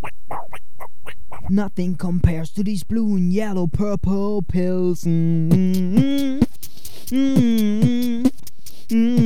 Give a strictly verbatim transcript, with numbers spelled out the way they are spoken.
Nothing compares to these blue and yellow purple pills. Mm-hmm. Mm-hmm. Mm-hmm.